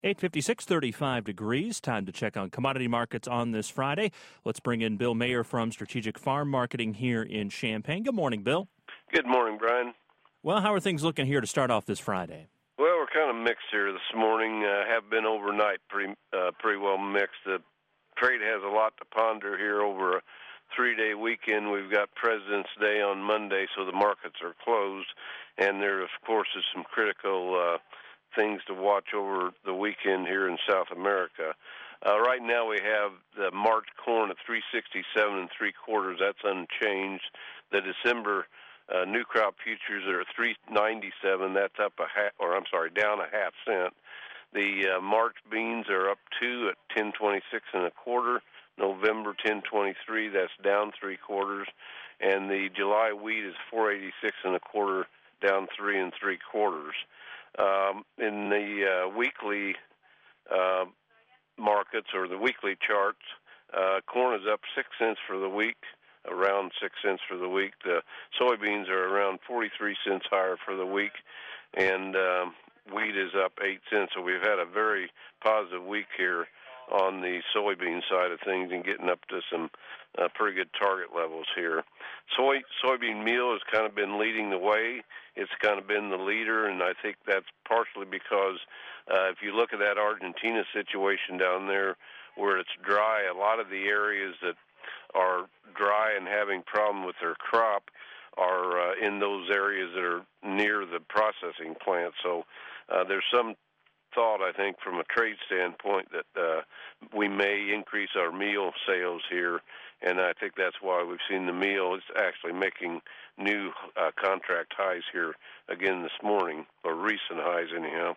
8:56, 35 degrees. Time to check on commodity markets on this Friday. Let's bring in Bill Mayer from Strategic Farm Marketing here in Champaign. Good morning, Bill. Good morning, Brian. Well, how are things looking here to start off this Friday? Well, we're kind of mixed here this morning. Have been overnight pretty well mixed. The trade has a lot to ponder here over a 3-day weekend. We've got President's Day on Monday, so the markets are closed, and there, of course, is some critical things to watch over the weekend here in South America. Right now we have the March corn at 367 3/4. That's unchanged. The December new crop futures are 397. That's up down a half cent. The March beans are up 2 at 1026 1/4. November 1023. That's down 3/4. And the July wheat is 486 1/4, down 3 3/4. In the weekly markets or the weekly charts, corn is up 6 cents for the week, around 6 cents for the week. The soybeans are around 43 cents higher for the week, and wheat is up 8 cents. So we've had a very positive week here on the soybean side of things and getting up to some pretty good target levels here. Soybean meal has kind of been leading the way. It's kind of been the leader, and I think that's partially because if you look at that Argentina situation down there where it's dry, a lot of the areas that are dry and having problem with their crop are in those areas that are near the processing plant. So there's some thought, I think, from a trade standpoint that we may increase our meal sales here, and I think that's why we've seen the meal is actually making new contract highs here again this morning, or recent highs anyhow.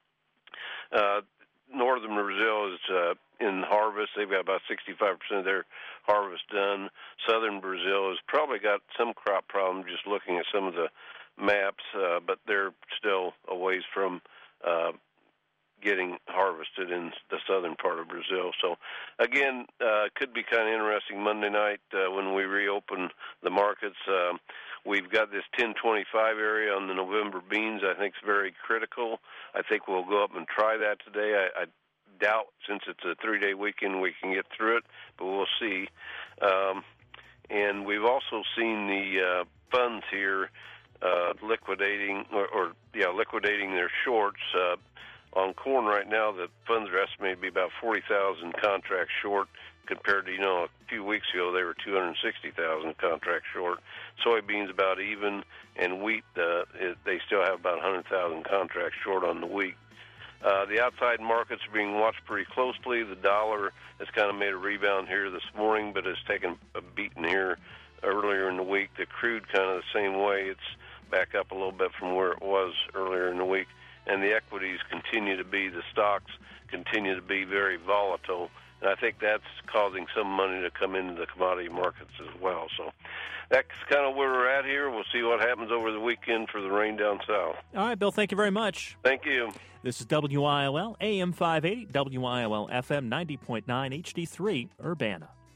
Northern Brazil is in harvest. They've got about 65% of their harvest done. Southern Brazil has probably got some crop problem just looking at some of the maps, but they're still a ways from getting harvested in the southern part of Brazil. So, again, could be kind of interesting Monday night when we reopen the markets. We've got this 1025 area on the November beans. I think it's very critical. I think we'll go up and try that today. I doubt, since it's a 3-day weekend, we can get through it, but we'll see. And we've also seen the funds here liquidating their shorts. On corn right now, the funds are estimated to be about 40,000 contracts short compared to, a few weeks ago they were 260,000 contracts short. Soybeans about even, and wheat, they still have about 100,000 contracts short on the week. The outside markets are being watched pretty closely. The dollar has kind of made a rebound here this morning, but has taken a beating here earlier in the week. The crude kind of the same way. It's back up a little bit from where it was earlier in the week. And the equities the stocks continue to be very volatile. And I think that's causing some money to come into the commodity markets as well. So that's kind of where we're at here. We'll see what happens over the weekend for the rain down south. All right, Bill, thank you very much. Thank you. This is WILL, AM 580, WILL FM 90.9 HD3, Urbana.